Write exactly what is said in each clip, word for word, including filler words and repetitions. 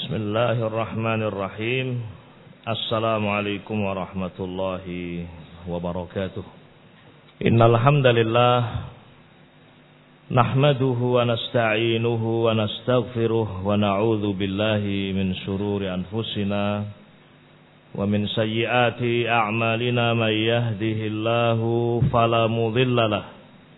Bismillahirrahmanirrahim. Assalamualaikum warahmatullahi wabarakatuh. Innal hamdalillah nahmaduhu wa nasta'inuhu wa nastaghfiruh wa na'udzu billahi min shururi anfusina wa min sayyiati a'malina may yahdihillahu fala mudilla lahu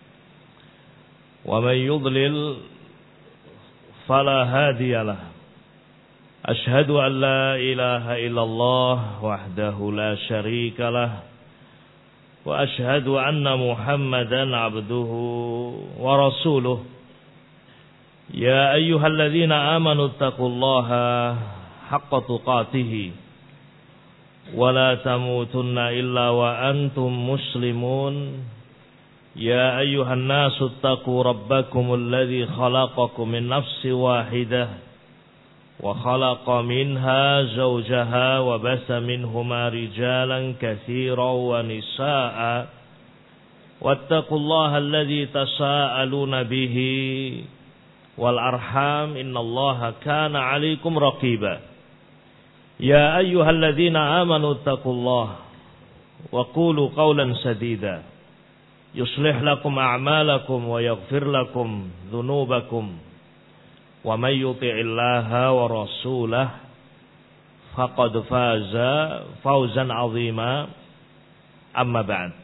wa may yudlil fala hadiya lahu. Ashhadu an la ilaha illallah wahdahu la syarika lah wa ashhadu anna Muhammadan abduhu wa rasuluh. Ya ayyuhalladzina amanu taqullaha haqqa tuqatih wa la tamutunna illa wa antum muslimun. Ya ayyuhan nasu taqu rabbakumul ladzi khalaqakum min nafsin wahidah وخلق منها زوجها وبث منهما رجالا كثيرا ونساء واتقوا الله الذي تساءلون به والأرحام إن الله كان عليكم رقيبا. يا أيها الذين آمنوا اتقوا الله وقولوا قولا سديدا يصلح لكم أعمالكم ويغفر لكم ذنوبكم wa may yuti'illaha wa rasulahu faqad faza fawzan 'azima. Amma ba'd.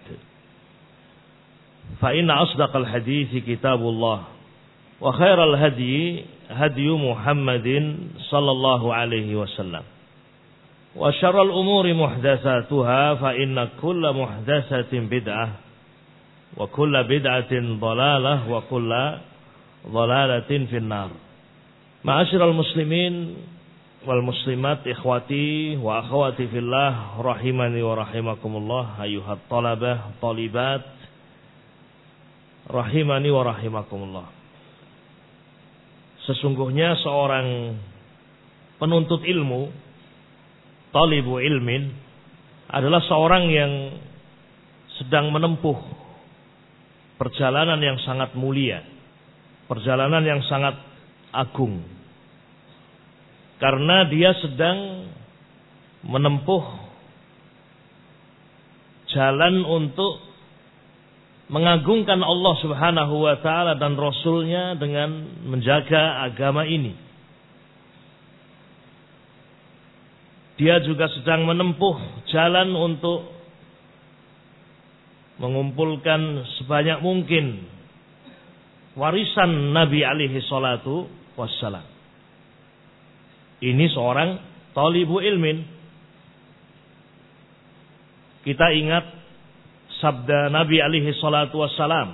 Fa inna asdaqal hadithi kitabullah wa khairal hadyi hadyu Muhammadin sallallahu alaihi wasallam wa syarral umuri muhdatsatuha fa inna kulla muhdatsatin bid'ah wa kulla bid'atin dhalalah wa kulla dhalalatin finnar. Ma'asyiral muslimin wal muslimat, ikhwati wa akhwati fillah, rahimani wa rahimakumullah, ayyuhat talabah talibat, rahimani wa rahimakumullah. Sesungguhnya seorang penuntut ilmu, talibu ilmin, adalah seorang yang sedang menempuh perjalanan yang sangat mulia, perjalanan yang sangat agung, karena dia sedang menempuh jalan untuk mengagungkan Allah Subhanahu wa ta'ala dan Rasulnya dengan menjaga agama ini. Dia juga sedang menempuh jalan untuk mengumpulkan sebanyak mungkin warisan Nabi alaihi salatu wassalam. Ini seorang talibu ilmin. Kita ingat sabda Nabi alaihi salatu wassalam.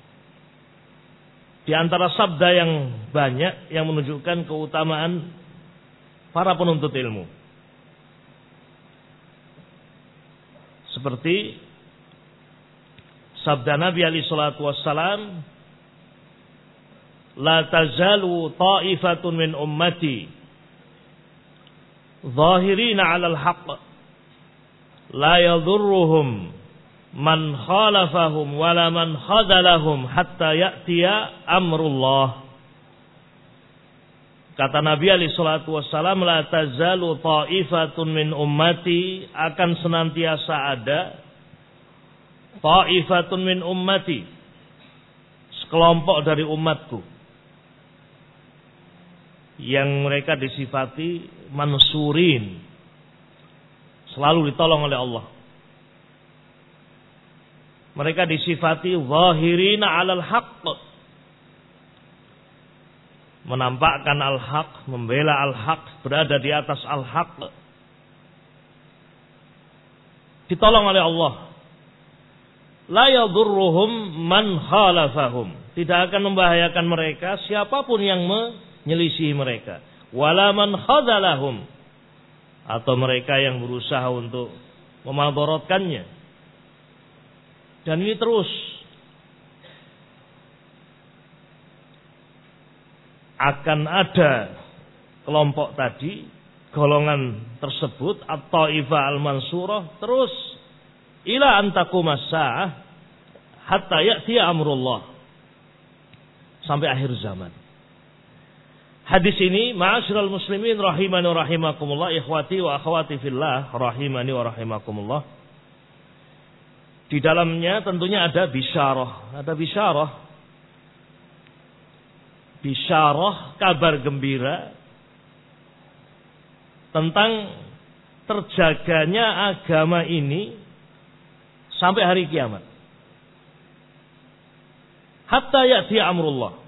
Di antara sabda yang banyak yang menunjukkan keutamaan para penuntut ilmu. Seperti sabda Nabi alaihi salatu wassalam, la tazalu ta'ifatun min ummati zahirina 'alal haqq la yadhurruhum man khalafahum wala man khadalahum hatta ya'tiya amrullah. Kata Nabi alaihi salatu wassalam, la tazalu ta'ifatun min ummati, akan senantiasa ada ta'ifatun min ummati, sekelompok dari umatku, yang mereka disifati mansurin, selalu ditolong oleh Allah. Mereka disifati zahirina 'alal haqq, menampakkan al-haq, membela al-haq, berada di atas al-haq, ditolong oleh Allah. La yadhurruhum man khalafahum, tidak akan membahayakan mereka siapapun yang menyelisihi mereka. Wala man khadalahum, atau mereka yang berusaha untuk memadaratkannya. Dan ini terus akan ada kelompok tadi, golongan tersebut, at-taifah al-mansurah, terus ila antaqumas sa'ah hatta ya'tiya amrullah, sampai akhir zaman. Hadis ini, ma'asyiral muslimin rahimani wa rahimakumullah, ikhwati wa akhwati fillah rahimani wa rahimakumullah. Di dalamnya tentunya ada bisyarah, ada bisyarah. Bisyarah, kabar gembira tentang terjaganya agama ini sampai hari kiamat. Hatta ya'ti amrullah.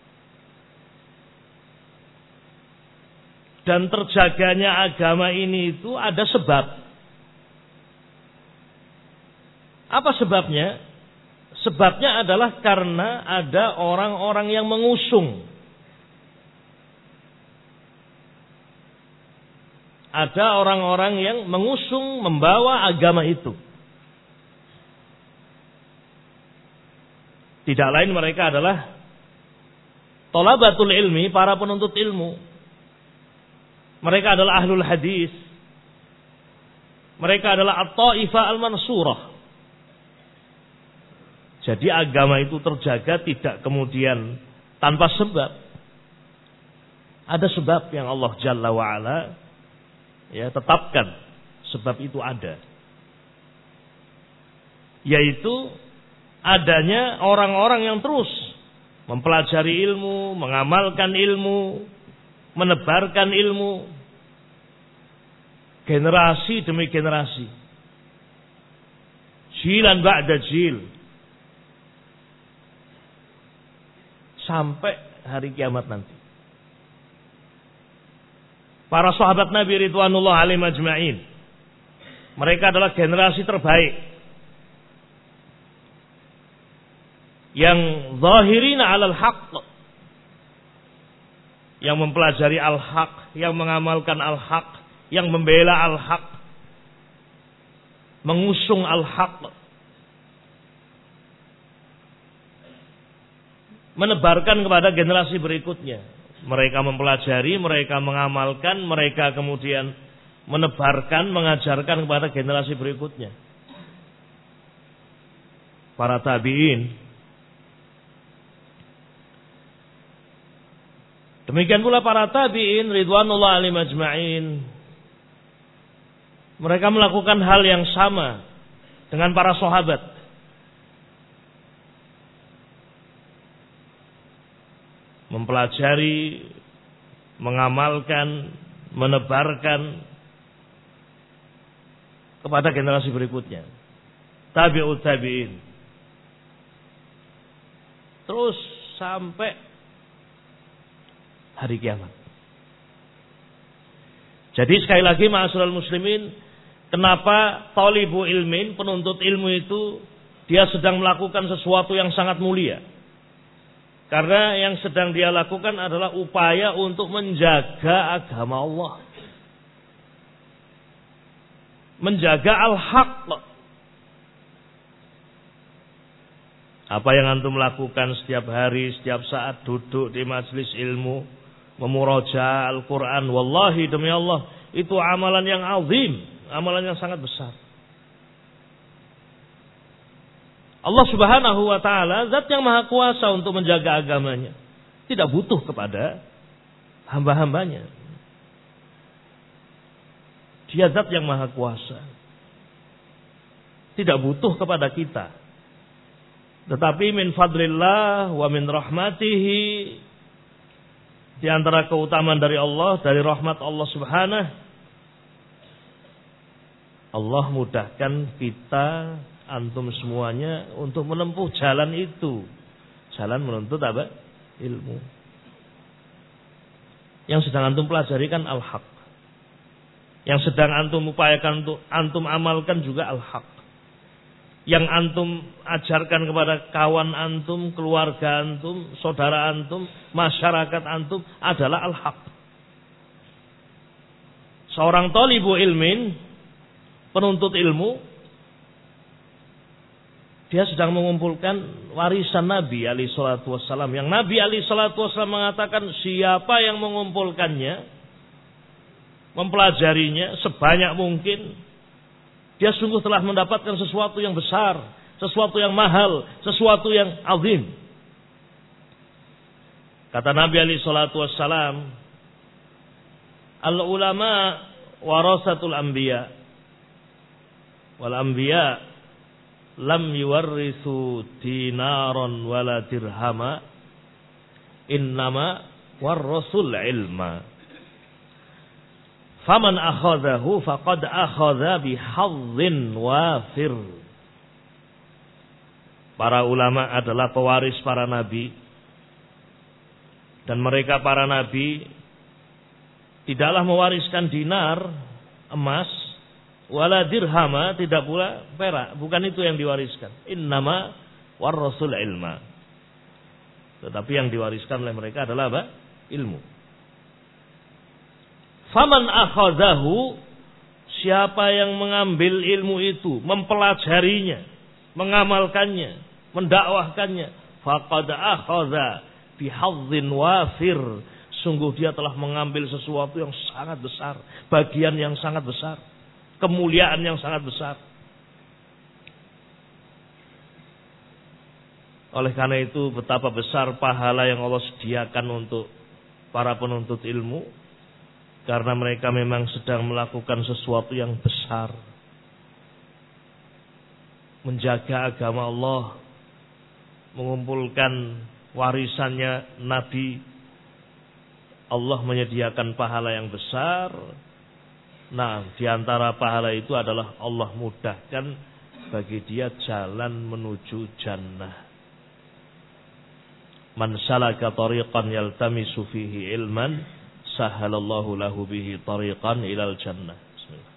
Dan terjaganya agama ini itu ada sebab. Apa sebabnya? Sebabnya adalah karena ada orang-orang yang mengusung. Ada orang-orang yang mengusung, membawa agama itu. Tidak lain mereka adalah thalabatul ilmi, para penuntut ilmu. Mereka adalah ahlul hadis. Mereka adalah at-taifah al-mansurah. Jadi agama itu terjaga tidak kemudian tanpa sebab. Ada sebab yang Allah Jalla wa'ala ya, tetapkan. Sebab itu ada. Yaitu adanya orang-orang yang terus mempelajari ilmu, mengamalkan ilmu, menebarkan ilmu, generasi demi generasi, jilan ba'da jil, sampai hari kiamat nanti. Para sahabat Nabi ridwanullah alaihim ajma'in, mereka adalah generasi terbaik yang zahirina 'alal haqq, yang mempelajari al-haq, yang mengamalkan al-haq, yang membela al-haq, mengusung al-haq, menebarkan kepada generasi berikutnya. Mereka mempelajari, mereka mengamalkan, mereka kemudian menebarkan, mengajarkan kepada generasi berikutnya. Para tabi'in. Demikian pula para tabi'in ridwanullah alaihim ajma'in. Mereka melakukan hal yang sama dengan para sahabat. Mempelajari, mengamalkan, menebarkan kepada generasi berikutnya. Tabi'ut tabi'in. Terus sampai hari kiamat. Jadi sekali lagi ma'asyiral muslimin, kenapa thalibu ilmin, penuntut ilmu itu dia sedang melakukan sesuatu yang sangat mulia? Karena yang sedang dia lakukan adalah upaya untuk menjaga agama Allah, menjaga al-haq. Apa yang antum lakukan setiap hari, setiap saat duduk di majelis ilmu, memuraja Al-Quran, wallahi demi Allah, itu amalan yang azim, amalan yang sangat besar. Allah Subhanahu wa ta'ala zat yang maha kuasa untuk menjaga agamanya, tidak butuh kepada hamba-hambanya. Dia zat yang maha kuasa, tidak butuh kepada kita. Tetapi min fadlillah wa min rahmatihi, di antara keutamaan dari Allah, dari rahmat Allah Subhanahu, Allah mudahkan kita, antum semuanya untuk menempuh jalan itu. Jalan menuntut apa? Ilmu. Yang sedang antum pelajari kan al-haq. Yang sedang antum upayakan untuk antum amalkan juga al-haq. Yang antum ajarkan kepada kawan antum, keluarga antum, saudara antum, masyarakat antum adalah al-haq. Seorang thalibu ilmin, penuntut ilmu, dia sedang mengumpulkan warisan Nabi alaihi salatu wassalam. Yang Nabi alaihi salatu wassalam mengatakan, siapa yang mengumpulkannya, mempelajarinya sebanyak mungkin, dia sungguh telah mendapatkan sesuatu yang besar, sesuatu yang mahal, sesuatu yang azim. Kata Nabi alaihi salatu wassalam, al ulama warasatul anbiya wal anbiya lam yuwarrisu dinaron wala dirhama innama warrasul ilma faman akhadhahu faqad akhadha bihadhin wafir. Para ulama adalah pewaris para nabi, dan mereka para nabi tidaklah mewariskan dinar, emas, wala dirhama, tidak pula perak. Bukan itu yang diwariskan. Innama warrasul ilma. Tetapi yang diwariskan oleh mereka adalah apa? Ilmu. Faman akhadahu, siapa yang mengambil ilmu itu, mempelajarinya, mengamalkannya, mendakwahkannya, faqad akhadha bihadzin wafir, sungguh dia telah mengambil sesuatu yang sangat besar, bagian yang sangat besar, kemuliaan yang sangat besar. Oleh karena itu betapa besar pahala yang Allah sediakan untuk para penuntut ilmu, karena mereka memang sedang melakukan sesuatu yang besar, menjaga agama Allah, mengumpulkan warisannya Nabi. Allah menyediakan pahala yang besar. Nah, diantara pahala itu adalah Allah mudahkan bagi dia jalan menuju jannah. Man salaka tariqan yaltamisu fihi ilman sahalallahu lahu bihi tariqan ilal jannah. Bismillah.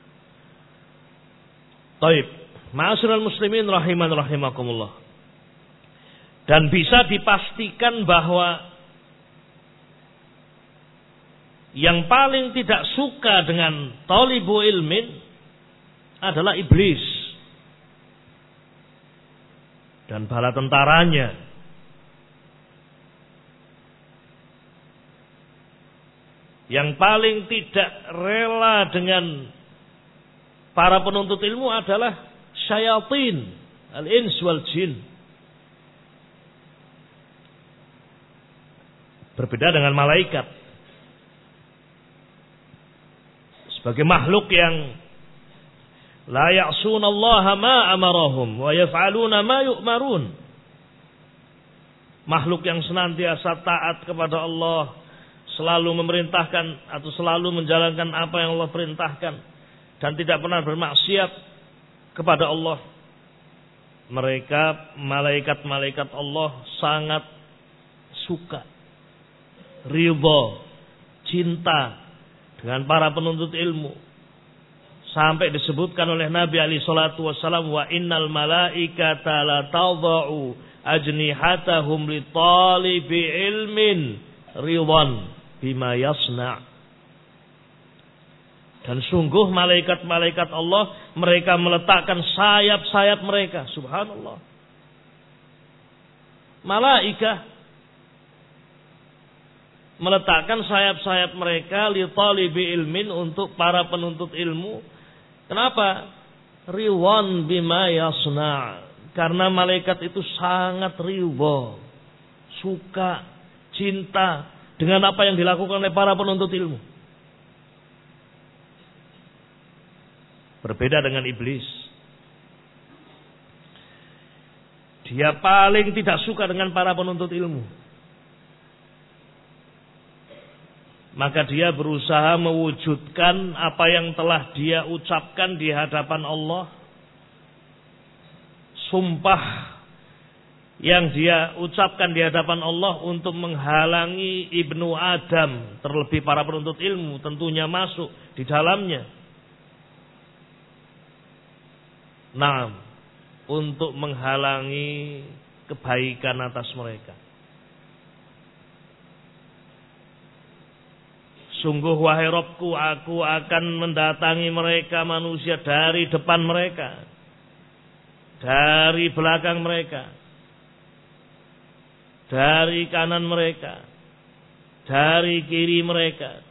Taib, ma'asyiral muslimin rahiman rahimakumullah. Dan bisa dipastikan bahwa yang paling tidak suka dengan talibu ilmin adalah iblis dan bala tentaranya. Yang paling tidak rela dengan para penuntut ilmu adalah syayatin, al-ins wal jin. Berbeda dengan malaikat. Sebagai makhluk yang la ya'sunallaha ma amarahum wa yaf'aluna ma yu'marun. Makhluk yang senantiasa taat kepada Allah, selalu memerintahkan atau selalu menjalankan apa yang Allah perintahkan, dan tidak pernah bermaksiat kepada Allah. Mereka, malaikat-malaikat Allah sangat suka, ridha, cinta dengan para penuntut ilmu. Sampai disebutkan oleh Nabi alaihi salatu wassalam, wa innal malaikata la tadha'u ajnihatahum li talibi ilmin ridwan bima yasna'. Dan sungguh malaikat-malaikat Allah, mereka meletakkan sayap-sayap mereka, subhanallah. Malaikat meletakkan sayap-sayap mereka li talibi ilmin, untuk para penuntut ilmu. Kenapa? Ridwan bima yasna'. Karena malaikat itu sangat ridha, suka, cinta dengan apa yang dilakukan oleh para penuntut ilmu. Berbeda dengan iblis. Dia paling tidak suka dengan para penuntut ilmu. Maka dia berusaha mewujudkan apa yang telah dia ucapkan di hadapan Allah. Sumpah yang dia ucapkan di hadapan Allah untuk menghalangi Ibnu Adam, terlebih para penuntut ilmu tentunya masuk di dalamnya. Nah, untuk menghalangi kebaikan atas mereka. Sungguh wahai Rabbku, aku akan mendatangi mereka manusia dari depan mereka, dari belakang mereka, dari kanan mereka, dari kiri mereka.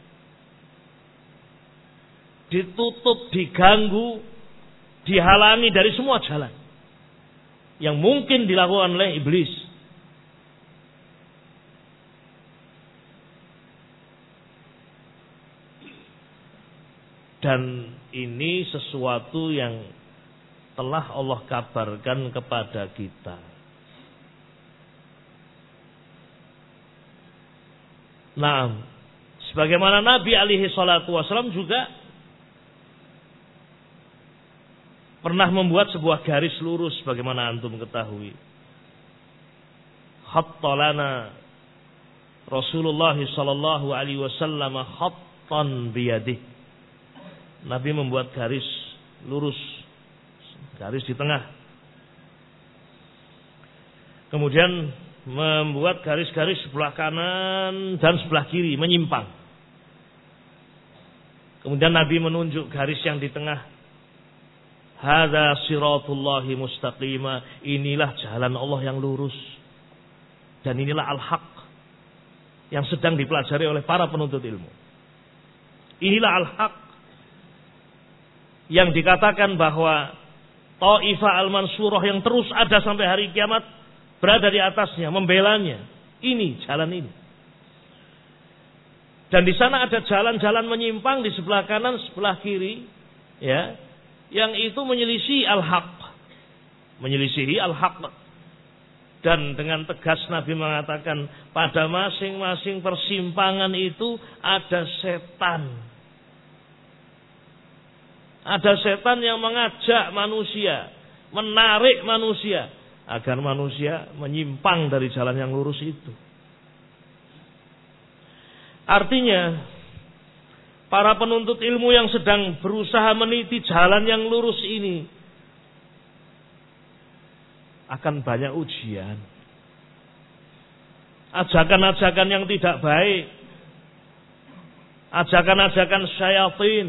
Ditutup, diganggu, dihalangi dari semua jalan yang mungkin dilakukan oleh iblis. Dan ini sesuatu yang telah Allah kabarkan kepada kita. Nah, sebagaimana Nabi alaihi salatu wasallam juga pernah membuat sebuah garis lurus, bagaimana antum ketahui. Khatta lana Rasulullah sallallahu alaihi wasallam khattan biyadihi. Nabi membuat garis lurus, garis di tengah. Kemudian membuat garis-garis sebelah kanan dan sebelah kiri menyimpang. Kemudian Nabi menunjuk garis yang di tengah. Hadza siratullahi mustaqima. Inilah jalan Allah yang lurus. Dan inilah al-haq yang sedang dipelajari oleh para penuntut ilmu. Inilah al-haq yang dikatakan bahwa Taifah al-Mansurah yang terus ada sampai hari kiamat berada di atasnya, membelanya. Ini jalan ini. Dan di sana ada jalan-jalan menyimpang di sebelah kanan, sebelah kiri, ya, yang itu menyelisih al-haq, menyelisihi al-haq. Dan dengan tegas Nabi mengatakan pada masing-masing persimpangan itu ada setan. Ada setan yang mengajak manusia, menarik manusia agar manusia menyimpang dari jalan yang lurus itu. Artinya, para penuntut ilmu yang sedang berusaha meniti jalan yang lurus ini akan banyak ujian. Ajakan-ajakan yang tidak baik, ajakan-ajakan syaitan.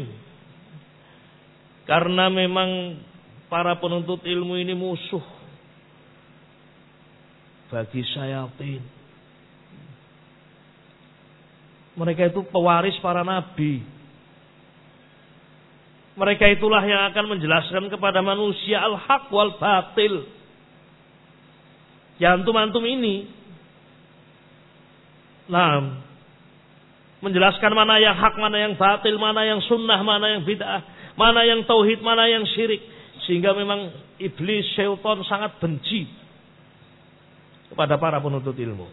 Karena memang para penuntut ilmu ini musuh bagi syaitan. Mereka itu pewaris para nabi. Mereka itulah yang akan menjelaskan kepada manusia al-haq wal batil. Ya antum-antum ini. Nah, menjelaskan mana yang hak, mana yang batil, mana yang sunnah, mana yang bid'ah. Mana yang tauhid, mana yang syirik. Sehingga memang iblis, syaitan sangat benci kepada para penuntut ilmu.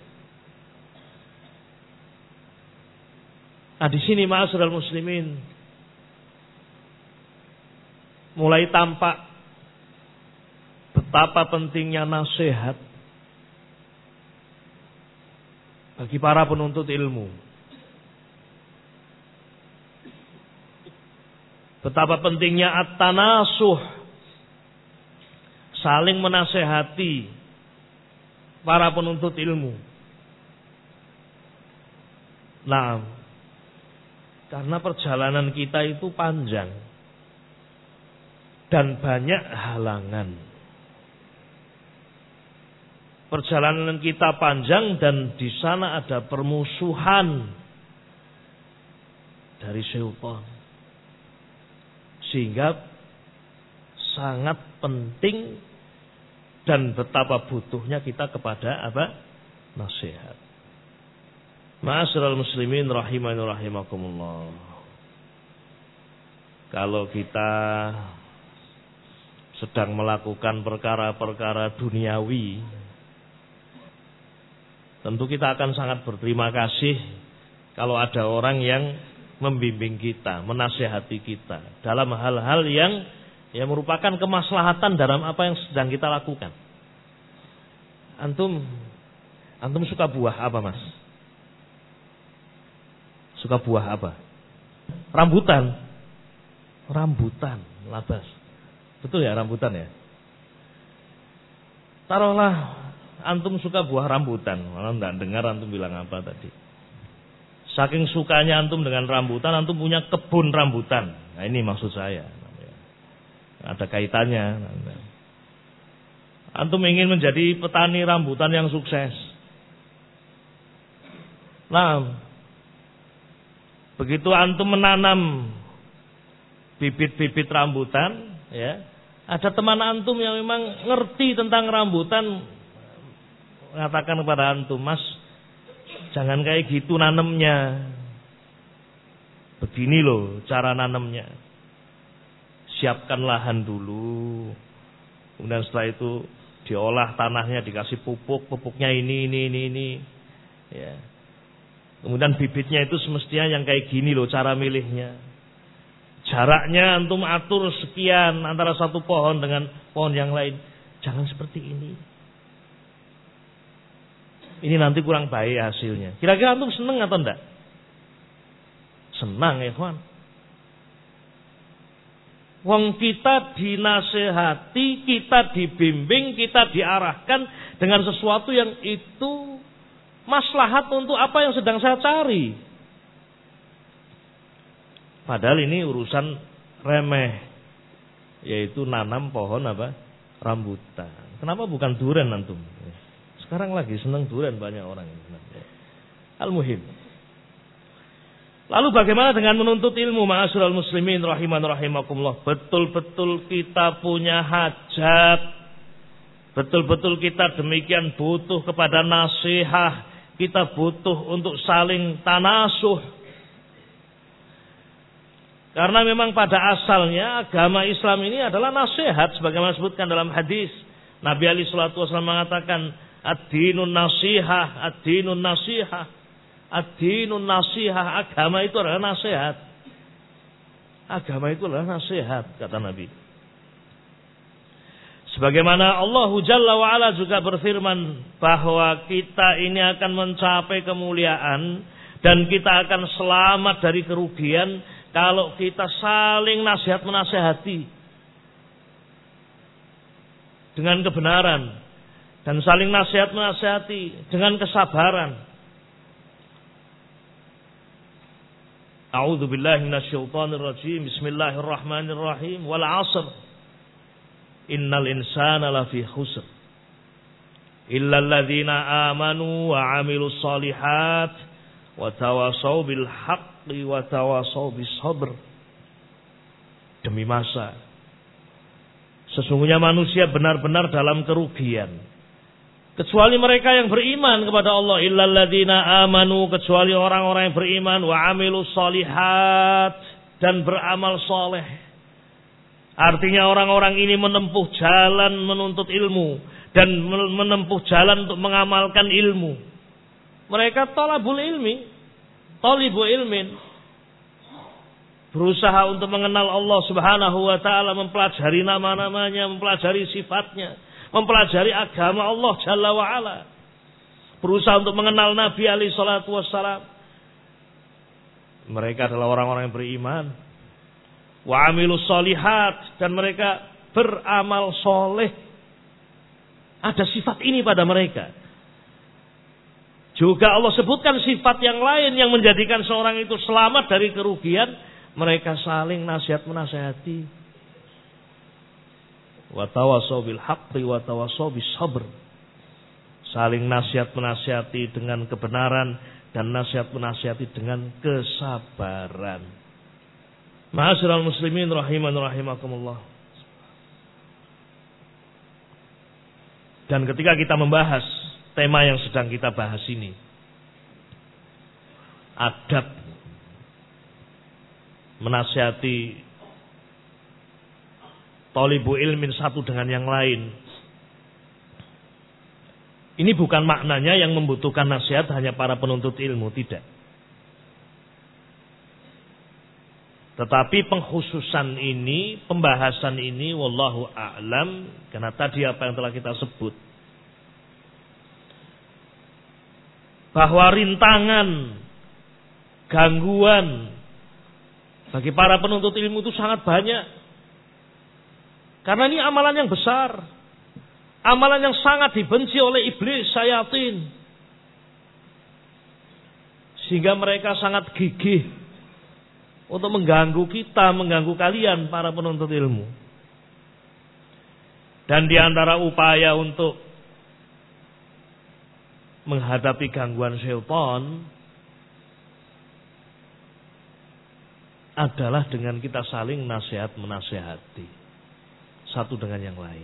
Nah di sini ma'asyiral muslimin, mulai tampak betapa pentingnya nasihat bagi para penuntut ilmu. Betapa pentingnya at-tanasuh, saling menasehati para penuntut ilmu. Nah, karena perjalanan kita itu panjang dan banyak halangan. Perjalanan kita panjang dan di sana ada permusuhan dari syaitan. Sehingga sangat penting dan betapa butuhnya kita kepada apa? Nasihat. Ma'asyiral muslimin rahimani rahimakumullah. Kalau kita sedang melakukan perkara-perkara duniawi, tentu kita akan sangat berterima kasih kalau ada orang yang membimbing kita, menasihati kita dalam hal-hal yang yang merupakan kemaslahatan dalam apa yang sedang kita lakukan. Antum antum suka buah apa, Mas? Suka buah apa? Rambutan. Rambutan, labas. Betul ya, rambutan ya? Taruhlah antum suka buah rambutan. Malah enggak dengar antum bilang apa tadi. Saking sukanya antum dengan rambutan, antum punya kebun rambutan. Nah ini maksud saya. Ada kaitannya. Antum ingin menjadi petani rambutan yang sukses. Nah, begitu antum menanam bibit-bibit rambutan, ya, ada teman antum yang memang ngerti tentang rambutan, mengatakan kepada antum, Mas, jangan kayak gitu nanemnya. Begini loh cara nanemnya. siapkan lahan dulu. Kemudian setelah itu diolah tanahnya, dikasih pupuk, pupuknya ini, ini, ini, ini. Ya. Kemudian bibitnya itu semestinya yang kayak gini loh cara milihnya. Jaraknya antum atur sekian antara satu pohon dengan pohon yang lain. Jangan seperti ini. Ini nanti kurang baik hasilnya. Kira-kira antum senang atau enggak? Senang ya kawan. Wong kita dinasehati, kita dibimbing, kita diarahkan dengan sesuatu yang itu maslahat untuk apa yang sedang saya cari. Padahal ini urusan remeh, yaitu nanam pohon apa? Rambutan. Kenapa bukan durian antum? Sekarang lagi senang durian banyak orang. Al-muhim. Lalu bagaimana dengan menuntut ilmu, ma'asyiral muslimin rahiman rahimakumullah? Betul-betul kita punya hajat. Betul-betul kita demikian butuh kepada nasihat. Kita butuh untuk saling tanasuh. Karena memang pada asalnya agama Islam ini adalah nasihat. Sebagaimana disebutkan dalam hadis. Nabi alaihi salatu wasallam mengatakan, ad-dinun nasihah, ad-dinun nasihah. Ad-dinun nasihah, agama itu adalah nasihat. Agama itu adalah nasihat, kata Nabi. Sebagaimana Allah Jalla wa'ala juga berfirman bahwa kita ini akan mencapai kemuliaan dan kita akan selamat dari kerugian kalau kita saling nasihat menasihati dengan kebenaran dan saling nasihat menasihati dengan kesabaran. A'udzu billahi minasyaitonir rajim. Bismillahirrahmanirrahim. Wal 'ashr. Innal insana lafi khusr. Illa alladzina amanu wa 'amilus shalihat wa tawasaw bil haqqi wa tawasaw bis sabr. Demi masa, sesungguhnya manusia benar-benar dalam kerugian, kecuali mereka yang beriman kepada Allah. Illal ladzina amanu, kecuali orang-orang yang beriman, wa amilus shalihat, dan beramal soleh. Artinya orang-orang ini menempuh jalan menuntut ilmu dan menempuh jalan untuk mengamalkan ilmu. Mereka talabul ilmi, talibu ilmin, berusaha untuk mengenal Allah Subhanahu wa taala, mempelajari nama-namanya, mempelajari sifatnya, mempelajari agama Allah Jalla wa'ala. Berusaha untuk mengenal Nabi alaihi salatu wassalam. Mereka adalah orang-orang yang beriman. Wa amilus shalihat, dan mereka beramal soleh. Ada sifat ini pada mereka. Juga Allah sebutkan sifat yang lain yang menjadikan seorang itu selamat dari kerugian. Mereka saling nasihat menasihati. Wa tawasaw bil haqqi wa tawasaw bis sabr. Saling nasihat menasihati dengan kebenaran dan nasihat menasihati dengan kesabaran. Ma'asyiral muslimin rahiman rahimakumullah. Dan ketika kita membahas tema yang sedang kita bahas ini, adab menasihati talibu ilmin satu dengan yang lain, ini bukan maknanya yang membutuhkan nasihat hanya para penuntut ilmu, tidak. Tetapi pengkhususan ini, pembahasan ini, wallahu a'lam, karena tadi apa yang telah kita sebut, bahwa rintangan, gangguan bagi para penuntut ilmu itu sangat banyak. Karena ini amalan yang besar, amalan yang sangat dibenci oleh iblis, syayatin, sehingga mereka sangat gigih untuk mengganggu kita, mengganggu kalian para penuntut ilmu. Dan di antara upaya untuk menghadapi gangguan syaitan adalah dengan kita saling nasihat menasihati satu dengan yang lain.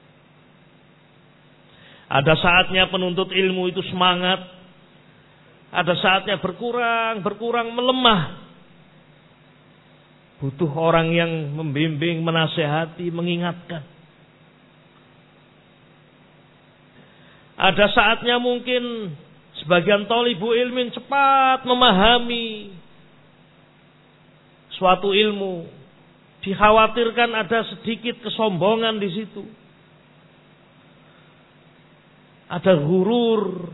Ada saatnya penuntut ilmu itu semangat, ada saatnya berkurang, berkurang, melemah. Butuh orang yang membimbing, menasehati, mengingatkan. Ada saatnya mungkin sebagian thalibu ilmin cepat memahami suatu ilmu. Dikhawatirkan ada sedikit kesombongan di situ. Ada ghurur.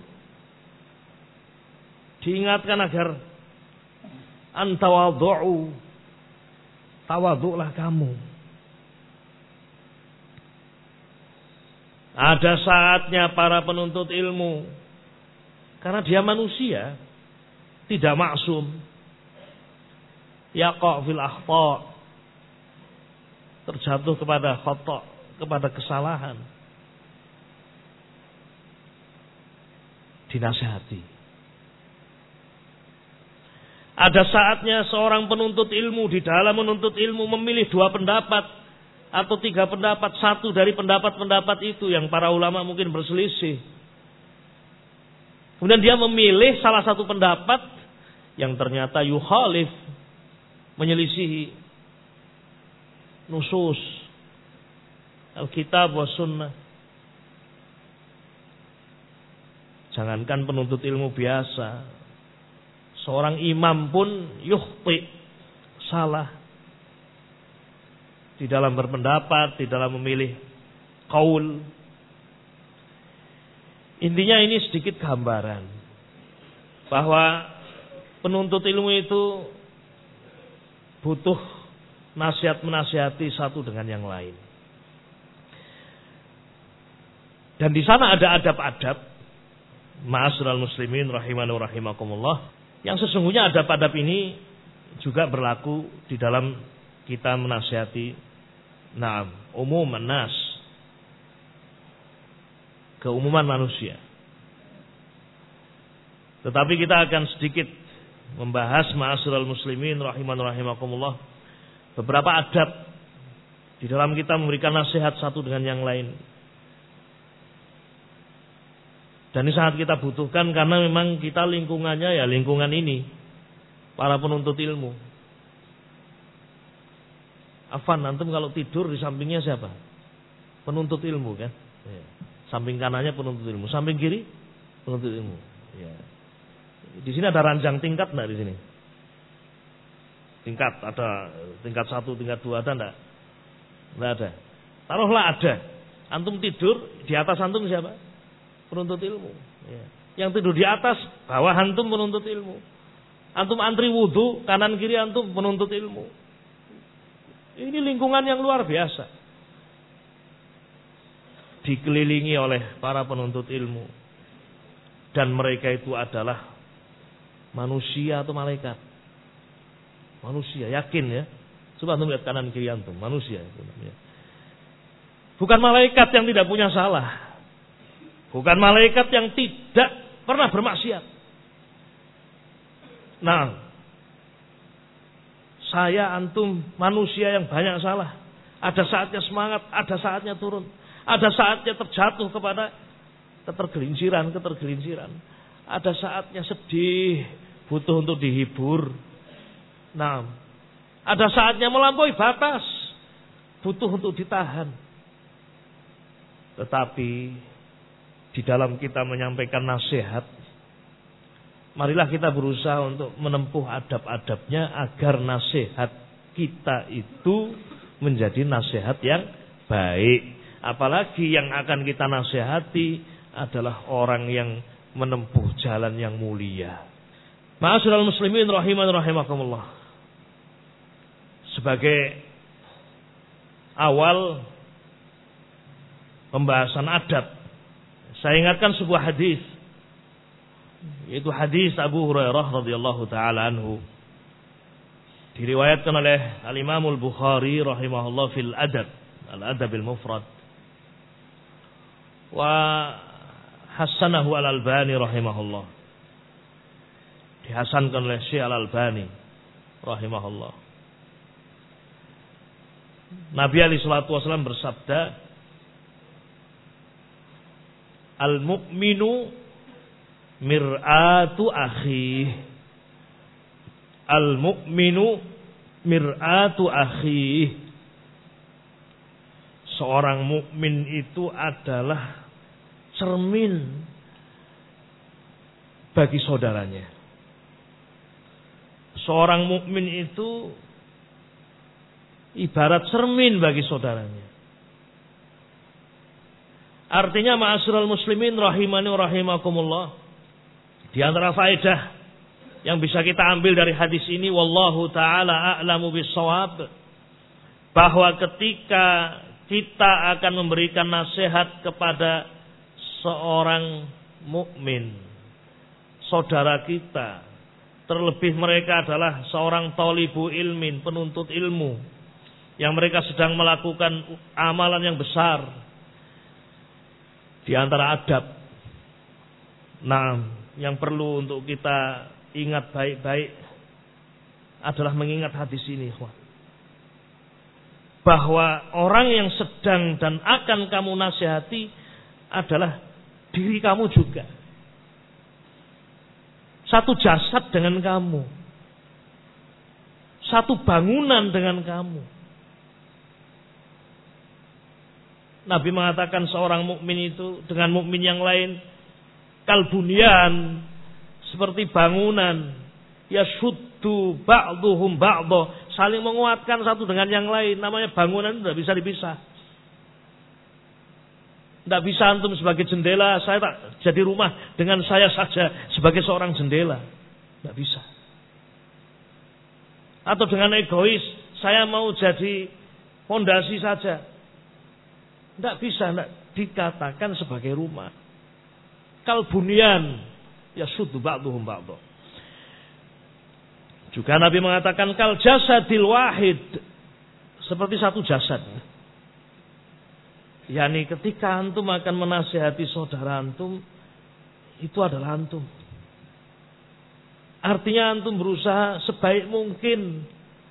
Diingatkan agar antawadhu'u. Tawadhu'lah kamu. Ada saatnya para penuntut ilmu, karena dia manusia, tidak maksum. Yaqa' fil akhta', terjatuh kepada khata', kepada kesalahan. Dinasihati. Ada saatnya seorang penuntut ilmu di dalam menuntut ilmu memilih dua pendapat atau tiga pendapat, satu dari pendapat-pendapat itu yang para ulama mungkin berselisih. Kemudian dia memilih salah satu pendapat yang ternyata yukhalif, menyelisihi nusus Alkitab wa sunnah. Jangankan penuntut ilmu biasa, seorang imam pun yukhti, salah di dalam berpendapat, di dalam memilih qaul. Intinya ini sedikit gambaran bahwa penuntut ilmu itu butuh nasihat menasihati satu dengan yang lain. Dan di sana ada adab-adab, ma'asyiral muslimin rahimani wa rahimakumullah, yang sesungguhnya adab-adab ini juga berlaku di dalam kita menasihati na'am umuman nas, keumuman manusia. Tetapi kita akan sedikit membahas ma'asyiral muslimin rahimani wa rahimakumullah beberapa adab di dalam kita memberikan nasihat satu dengan yang lain. Dan ini sangat kita butuhkan karena memang kita lingkungannya ya lingkungan ini, para penuntut ilmu. Afan, antum kalau tidur di sampingnya siapa? Penuntut ilmu kan? Ya. Samping kanannya penuntut ilmu, samping kiri penuntut ilmu. Ya. Di sini ada ranjang tingkat enggak di sini? Tingkat ada tingkat satu, tingkat dua ada enggak? Enggak ada. Taruhlah ada. Antum tidur di atas antum siapa? Penuntut ilmu. Ya. Yang tidur di atas bawah antum penuntut ilmu. Antum antri wudu kanan kiri antum penuntut ilmu. Ini lingkungan yang luar biasa. Dikelilingi oleh para penuntut ilmu. Dan mereka itu adalah manusia atau malaikat? Manusia, yakin ya. Coba antum lihat kanan kiri antum, manusia itu namanya. Bukan malaikat yang tidak punya salah. Bukan malaikat yang tidak pernah bermaksiat. Nah, saya antum manusia yang banyak salah. Ada saatnya semangat, ada saatnya turun. Ada saatnya terjatuh kepada ketergelinciran, ketergelinciran. Ada saatnya sedih, butuh untuk dihibur. Nah, ada saatnya melampaui batas, butuh untuk ditahan. Tetapi di dalam kita menyampaikan nasihat, marilah kita berusaha untuk menempuh adab-adabnya agar nasihat kita itu menjadi nasihat yang baik. Apalagi yang akan kita nasihati adalah orang yang menempuh jalan yang mulia. Ma'asyiral muslimin rahimani rahimakumullah. Sebagai awal pembahasan adab, saya ingatkan sebuah hadis, yaitu hadis Abu Hurairah radhiyallahu taala anhu, diriwayatkan oleh Al-Imam Al-Bukhari rahimahullah fil adab, Al-Adab Al-Mufrad, wa hasanahu Al-Albani rahimahullah, dihasankan oleh Syekh Al-Albani rahimahullah. Nabi alaihi salatu wasallam bersabda, al-mu'minu mir'atu akhi. Al-mu'minu mir'atu akhi. Seorang mukmin itu adalah cermin bagi saudaranya. Seorang mukmin itu ibarat cermin bagi saudaranya. Artinya ma'asyiral muslimin rahimani rahimakumullah, di antara faedah yang bisa kita ambil dari hadis ini, wallahu taala a'lamu bis-shawab, bahwa ketika kita akan memberikan nasihat kepada seorang mukmin, saudara kita, terlebih mereka adalah seorang thalibu ilmin, penuntut ilmu, yang mereka sedang melakukan amalan yang besar, di antara adab, nah, yang perlu untuk kita ingat baik-baik adalah mengingat hadis ini, bahwa orang yang sedang dan akan kamu nasihati adalah diri kamu juga. Satu jasad dengan kamu. Satu bangunan dengan kamu. Nabi mengatakan seorang mukmin itu dengan mukmin yang lain kalbunyan, seperti bangunan, yashuddu ba'duhum ba'dha, saling menguatkan satu dengan yang lain. Namanya bangunan itu tidak bisa dipisah. Tidak bisa antum sebagai jendela, saya tak jadi rumah dengan saya saja sebagai seorang jendela. Tidak bisa. Atau dengan egois, saya mau jadi fondasi saja. Tidak bisa, tidak dikatakan sebagai rumah. Kalbunyan, yashuddu ba'duhum ba'dha. Juga Nabi mengatakan kal jasadil wahid, seperti satu jasad. Yani ketika antum akan menasihati saudara antum, itu adalah antum. Artinya antum berusaha sebaik mungkin.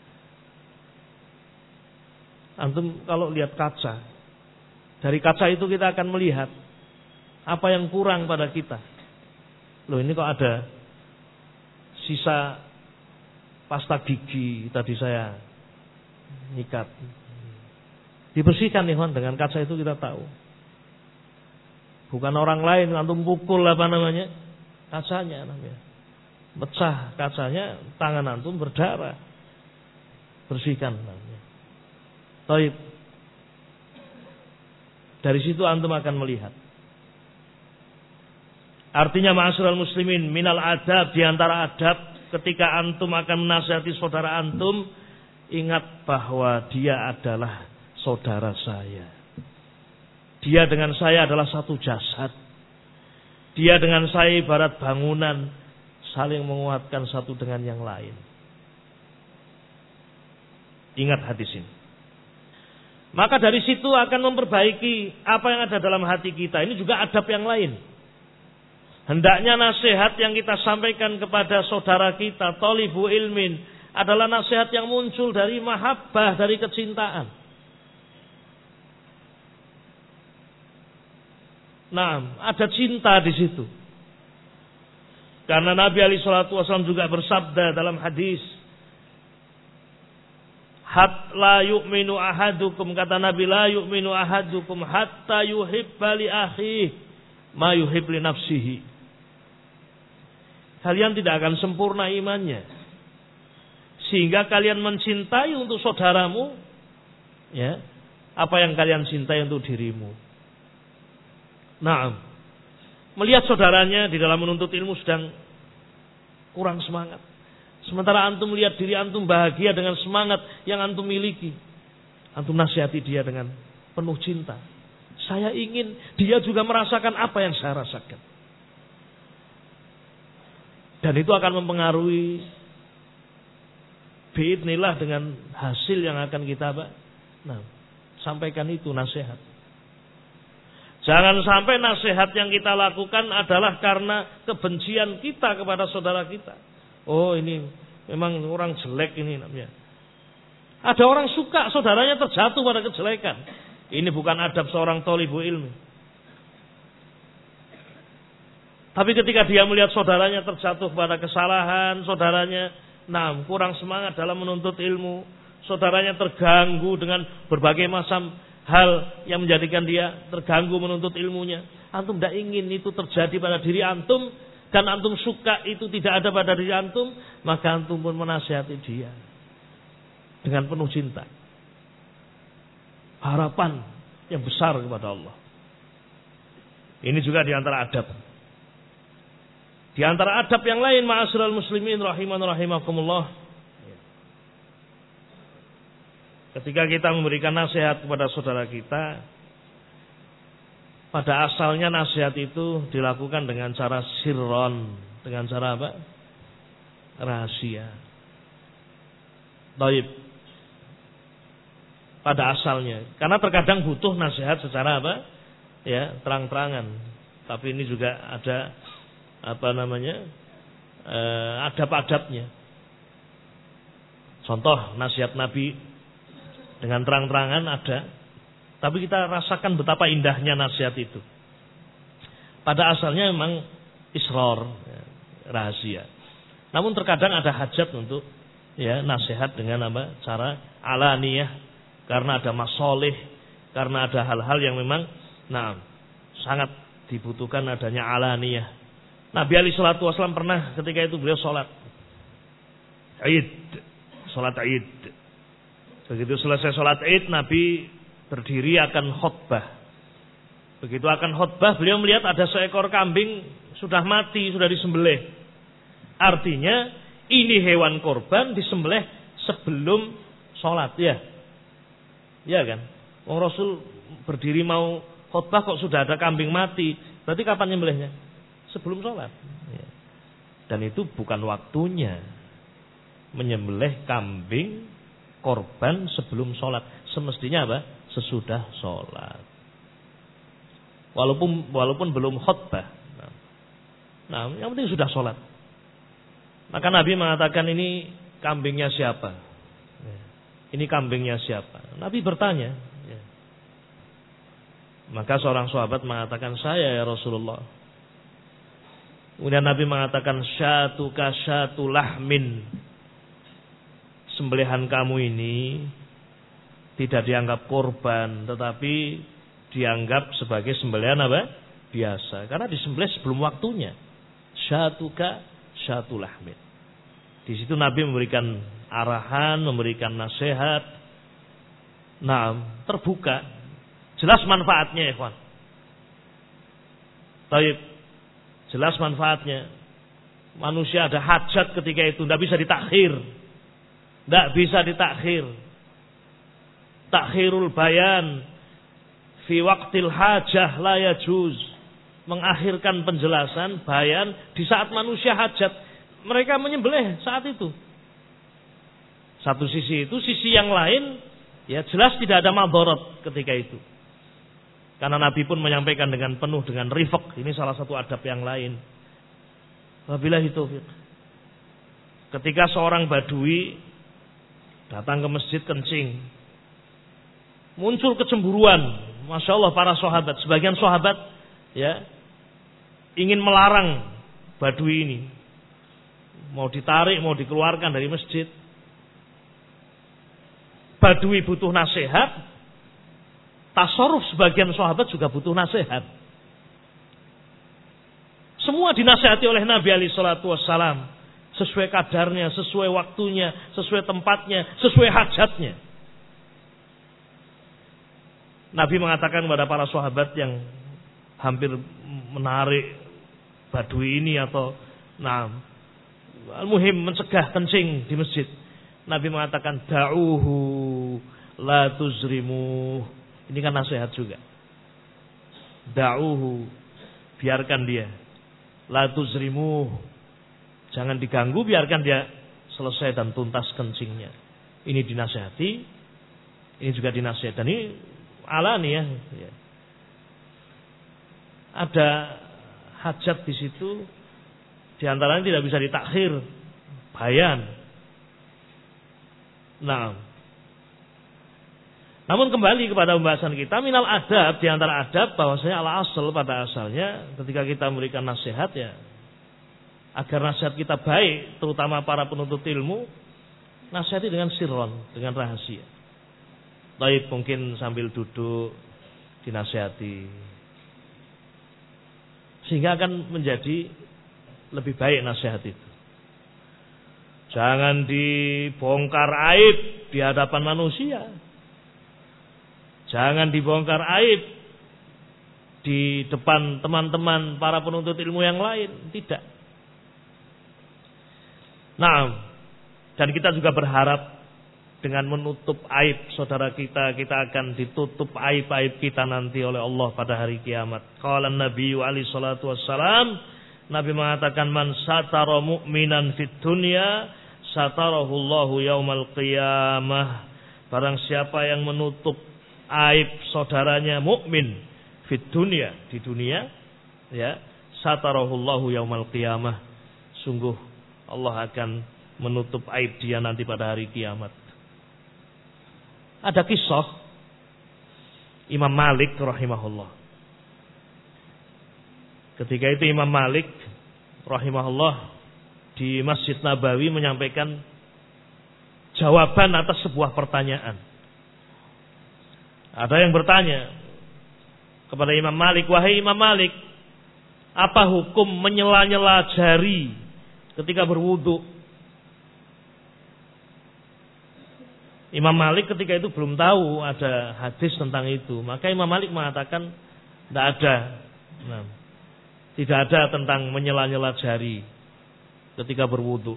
Antum kalau lihat kaca, dari kaca itu kita akan melihat apa yang kurang pada kita. Loh, ini kok ada sisa pasta gigi tadi saya nyikat. Dibersihkan nih Wan, dengan kaca itu kita tahu. Bukan orang lain, antum pukul apa namanya, kacanya namanya. Pecah kacanya, tangan antum berdarah. Bersihkan namanya. Taib. Dari situ antum akan melihat. Artinya ma'asyiral muslimin, minal adab, di antara adab ketika antum akan menasihati saudara antum, ingat bahwa dia adalah saudara saya. Dia dengan saya adalah satu jasad. Dia dengan saya ibarat bangunan, saling menguatkan satu dengan yang lain. Ingat hadis ini. Maka dari situ akan memperbaiki apa yang ada dalam hati kita. Ini juga adab yang lain. Hendaknya nasihat yang kita sampaikan kepada saudara kita, thalibu ilmin, adalah nasihat yang muncul dari mahabbah, dari kecintaan. Nah, ada cinta di situ. Karena Nabi alaihi salatu wasallam juga bersabda dalam hadis, Hat la yu'minu ahadukum, kata Nabi, la yu'minu ahadukum hatta yuhibba li akhihi ma yuhib li nafsihi. Kalian tidak akan sempurna imannya sehingga kalian mencintai untuk saudaramu ya apa yang kalian cintai untuk dirimu. Nah, melihat saudaranya di dalam menuntut ilmu sedang kurang semangat, sementara antum melihat diri antum bahagia dengan semangat yang antum miliki, antum nasihati dia dengan penuh cinta. Saya ingin dia juga merasakan apa yang saya rasakan. Dan itu akan mempengaruhi biidznillah dengan hasil yang akan kita nah, sampaikan itu nasihat. Jangan sampai nasihat yang kita lakukan adalah karena kebencian kita kepada saudara kita. Oh, ini memang orang jelek ini namanya. Ada orang suka saudaranya terjatuh pada kejelekan. Ini bukan adab seorang thalibu ilmi. Tapi ketika dia melihat saudaranya terjatuh pada kesalahan, saudaranya nah, kurang semangat dalam menuntut ilmu, saudaranya terganggu dengan berbagai macam hal yang menjadikan dia terganggu menuntut ilmunya. Antum tidak ingin itu terjadi pada diri antum, dan antum suka itu tidak ada pada diri antum, maka antum pun menasihati dia dengan penuh cinta, harapan yang besar kepada Allah. Ini juga diantara adab. Di antara adab yang lain, ma'asyiral muslimin rahiman rahimakumullah, ketika kita memberikan nasihat kepada saudara kita, pada asalnya nasihat itu dilakukan dengan cara sirron, dengan cara apa? Rahasia. Taib. Pada asalnya, karena terkadang butuh nasihat secara apa? Ya, terang-terangan. Tapi ini juga ada apa namanya? Eh, adab-adabnya. Contoh nasihat Nabi dengan terang-terangan ada, tapi kita rasakan betapa indahnya nasihat itu. Pada asalnya memang israr, ya, rahasia. Namun terkadang ada hajat untuk ya nasihat dengan apa? Cara alaniyah, karena ada masolih, karena ada hal-hal yang memang nah sangat dibutuhkan adanya alaniyah. Nabi alaihi salatu wasallam pernah ketika itu beliau sholat Id, sholat Id. Begitu selesai sholat Id, Nabi berdiri akan khutbah. Begitu akan khutbah, beliau melihat ada seekor kambing sudah mati, sudah disembelih. Artinya ini hewan korban disembelih sebelum sholat, ya, ya kan? Wong Rasul berdiri mau khutbah kok sudah ada kambing mati, berarti kapan nyembelihnya? Sebelum sholat. Dan itu bukan waktunya menyembelih kambing korban sebelum sholat. Semestinya apa? Sesudah sholat. Walaupun walaupun belum khutbah. Nah, yang penting sudah sholat. Maka Nabi mengatakan, ini kambingnya siapa? Ini kambingnya siapa? Nabi bertanya. Maka seorang sahabat mengatakan, saya ya Rasulullah. Kemudian Nabi mengatakan, syatuka syatu lahmin. Sembelihan kamu ini tidak dianggap korban, tetapi dianggap sebagai sembelihan apa? Biasa. Karena disembelih sebelum waktunya. Syatuka syatu lahmin. Di situ Nabi memberikan arahan, memberikan nasihat. Nah, terbuka. Jelas manfaatnya, ikhwan. Baik. Jelas manfaatnya. Manusia ada hajat ketika itu, tidak bisa ditakhir. Tidak bisa ditakhir. Takhirul bayan fi waqtil hajah la yajuz. Mengakhirkan penjelasan bayan di saat manusia hajat. Mereka menyembelih saat itu. Satu sisi itu, sisi yang lain ya jelas tidak ada madharat ketika itu. Karena Nabi pun menyampaikan dengan penuh dengan rifq. Ini salah satu adab yang lain. Wabillahi taufiq. Ketika seorang badui datang ke masjid kencing, muncul kecemburuan. Masya Allah para sahabat. Sebagian sahabat ya ingin melarang badui ini. Mau ditarik, mau dikeluarkan dari masjid. Badui butuh nasihat. Tasarruf sebagian sahabat juga butuh nasihat. Semua dinasihati oleh Nabi alaihi salatu wassalam. Sesuai kadarnya, sesuai waktunya, sesuai tempatnya, sesuai hajatnya. Nabi mengatakan kepada para sahabat yang hampir menarik badui ini atau nah, al-muhim mencegah kencing di masjid. Nabi mengatakan da'uhu la tuzrimu. Ini kan nasihat juga. Da'uhu, biarkan dia. La tuzrimu, jangan diganggu, biarkan dia selesai dan tuntas kencingnya. Ini dinasihati, ini juga dinasihati. Dan ini alani ya. Ada hajat di situ, di antaranya tidak bisa ditakhir, bayan. Nah, namun kembali kepada pembahasan kita, minal adab, di antara adab bahwasanya ala asal pada asalnya ketika kita memberikan nasihat ya agar nasihat kita baik, terutama para penuntut ilmu, nasihati dengan sirron, dengan rahasia. Baik, mungkin sambil duduk dinasihati, sehingga akan menjadi lebih baik nasihat itu. Jangan dibongkar aib di hadapan manusia. Jangan dibongkar aib di depan teman-teman para penuntut ilmu yang lain. Tidak. Nah, dan kita juga berharap dengan menutup aib saudara kita, kita akan ditutup aib-aib kita nanti oleh Allah pada hari kiamat. Qala Nabi alaihi salatu wassalam, Nabi mengatakan, man satara mu'minan fid dunya satarahu Allahu yaumal qiyamah. Barang siapa yang menutup aib saudaranya mukmin fid dunya, di dunia, ya, satarahu Allahu yaumal qiyamah. Sungguh Allah akan menutup aib dia nanti pada hari kiamat. Ada kisah Imam Malik rahimahullah. Ketika itu Imam Malik rahimahullah di Masjid Nabawi menyampaikan jawaban atas sebuah pertanyaan. Ada yang bertanya kepada Imam Malik, wahai Imam Malik, apa hukum menyela-nyela jari ketika berwudu? Imam Malik ketika itu belum tahu ada hadis tentang itu. Maka Imam Malik mengatakan tidak ada. Nah, tidak ada tentang menyela-nyela jari ketika berwudu.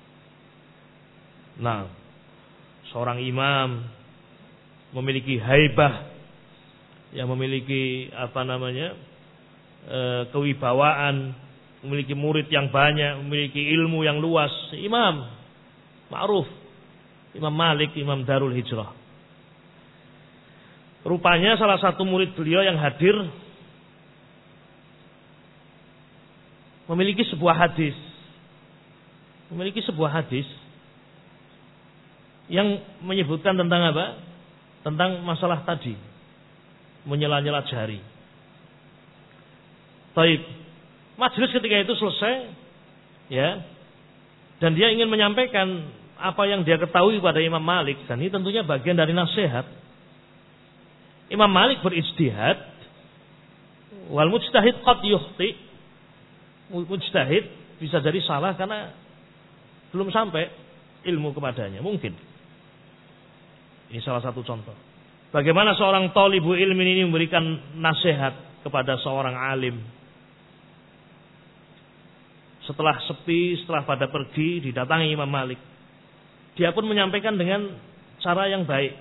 Nah, seorang imam memiliki haibah, yang memiliki apa namanya e, kewibawaan, memiliki murid yang banyak, memiliki ilmu yang luas. Imam ma'ruf, Imam Malik, Imam Darul Hijrah. Rupanya salah satu murid beliau yang hadir memiliki sebuah hadis. Memiliki sebuah hadis yang menyebutkan tentang apa? Tentang masalah tadi, menyela-nyela jari. Taib. Majelis ketika itu selesai, ya. Dan dia ingin menyampaikan apa yang dia ketahui pada Imam Malik, dan ini tentunya bagian dari nasihat. Imam Malik berijtihad, wal mujtahid qad yukhti. Mujtahid bisa jadi salah karena belum sampai ilmu kepadanya, mungkin. Ini salah satu contoh. Bagaimana seorang thalibu ilmin ini memberikan nasihat kepada seorang alim. Setelah sepi, setelah pada pergi, didatangi Imam Malik. Dia pun menyampaikan dengan cara yang baik,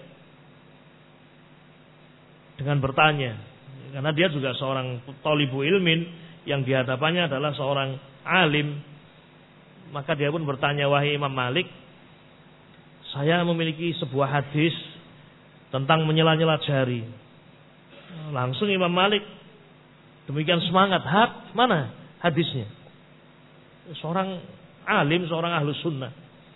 dengan bertanya, karena dia juga seorang thalibu ilmin yang di hadapannya adalah seorang alim. Maka dia pun bertanya, wahai Imam Malik, saya memiliki sebuah hadis tentang menyela-nyela jari. Langsung Imam Malik demikian semangat, hak mana hadisnya? Seorang alim, seorang ahlus sunnah,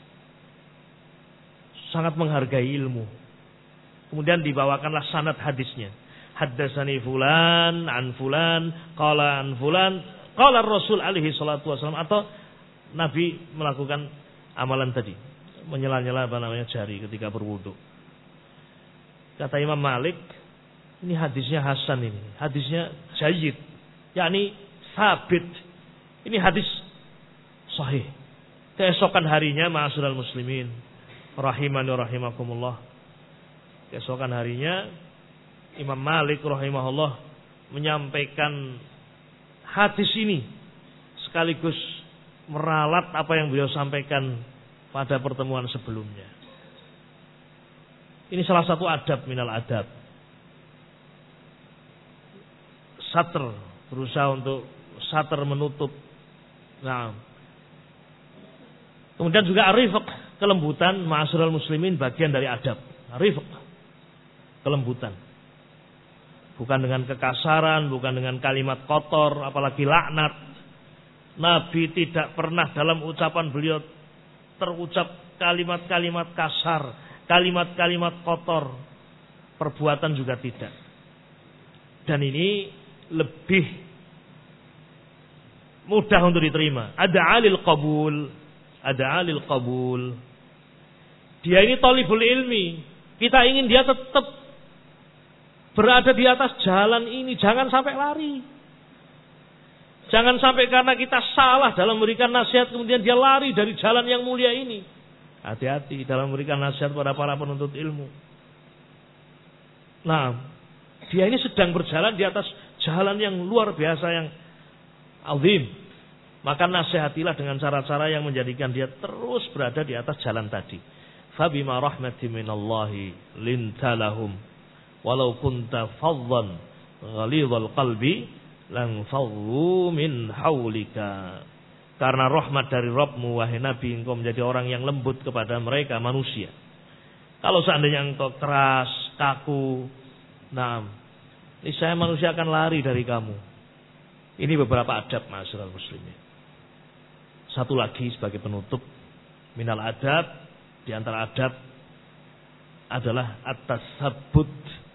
sangat menghargai ilmu. Kemudian dibawakanlah sanad hadisnya. Haddatsani fulan an fulan qala an fulan qala Rasul alaihi salatu wasallam, atau Nabi melakukan amalan tadi, menyela-nyela apa namanya jari ketika berwudu. Kata Imam Malik, ini hadisnya hasan, ini hadisnya jayyid, yakni sabit. Ini hadis sahih. Keesokan harinya, ma'asyiral muslimin rahimani rahimakumullah, keesokan harinya Imam Malik rahimahullah menyampaikan hadis ini sekaligus meralat apa yang beliau sampaikan pada pertemuan sebelumnya. Ini salah satu adab minal adab. Satr, berusaha untuk satr, menutup. Nah, kemudian juga arifq, kelembutan, ma'asyiral muslimin, bagian dari adab. Arifq, kelembutan. Bukan dengan kekasaran, bukan dengan kalimat kotor, apalagi laknat. Nabi tidak pernah dalam ucapan beliau terucap kalimat-kalimat kasar, kalimat-kalimat kotor. Perbuatan juga tidak. Dan ini lebih mudah untuk diterima. Ada alil qabul, ada alil qabul. Dia ini talibul ilmi. Kita ingin dia tetap berada di atas jalan ini. Jangan sampai lari. Jangan sampai karena kita salah dalam memberikan nasihat kemudian dia lari dari jalan yang mulia ini. Hati-hati dalam memberikan nasihat pada para penuntut ilmu. Nah, dia ini sedang berjalan di atas jalan yang luar biasa, yang azim. Maka nasihatilah dengan cara-cara yang menjadikan dia terus berada di atas jalan tadi. Fabima rahmatin minallahi lintalahum walau kunta faddan ghalidhal qalbi lan faddu min haulika. Karena rahmat dari Rabbmu wahai Nabi, engkau menjadi orang yang lembut kepada mereka manusia. Kalau seandainya engkau keras, kaku, nah, niscaya manusia akan lari dari kamu. Ini beberapa adab ma'asyiral muslimin. Satu lagi sebagai penutup, minal adab, di antara adab adalah at-tasabbut.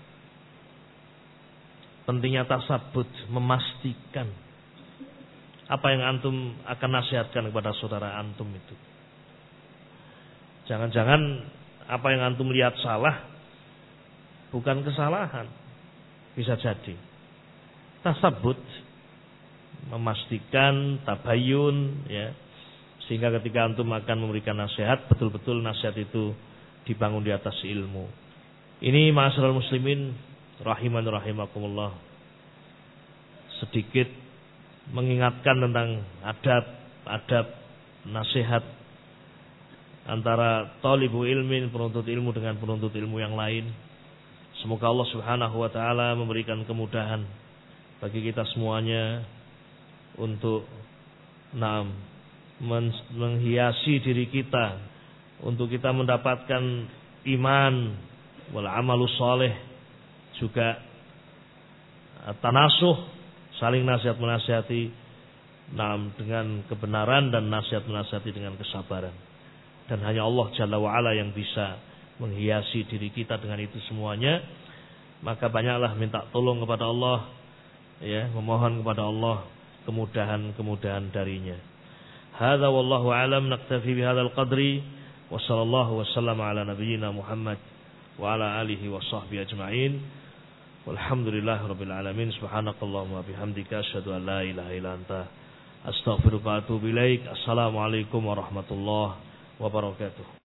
Pentingnya tasabbut, memastikan apa yang antum akan nasihatkan kepada saudara antum itu. Jangan-jangan apa yang antum lihat salah bukan kesalahan. Bisa jadi. Tasabbut, memastikan, tabayun, ya. Sehingga ketika antum akan memberikan nasihat, betul-betul nasihat itu dibangun di atas ilmu. Ini ma'asyiral muslimin rahiman rahimakumullah, sedikit mengingatkan tentang adab-adab nasihat antara thalibu ilmin, penuntut ilmu dengan penuntut ilmu yang lain. Semoga Allah Subhanahu wa taala memberikan kemudahan bagi kita semuanya untuk nah, menghiasi diri kita, untuk kita mendapatkan iman wal amalus saleh, juga tanasuh, saling nasihat menasihati nah, dengan kebenaran dan nasihat menasihati dengan kesabaran. Dan hanya Allah Jalla wa'ala yang bisa menghiasi diri kita dengan itu semuanya. Maka banyaklah minta tolong kepada Allah, ya, memohon kepada Allah kemudahan-kemudahan darinya. Hadza wallahu a'lam, naktafi bihadzal qadri wa sallallahu wasallam ala nabiyyina Muhammad wa ala alihi wa sahbihi ajma'in. Walhamdulillahi rabbil alamin. Subhanakallahumma bihamdika asyhadu an la ilaha illa anta astaghfiruka wa atubu ilaik. Assalamualaikum warahmatullahi wabarakatuh.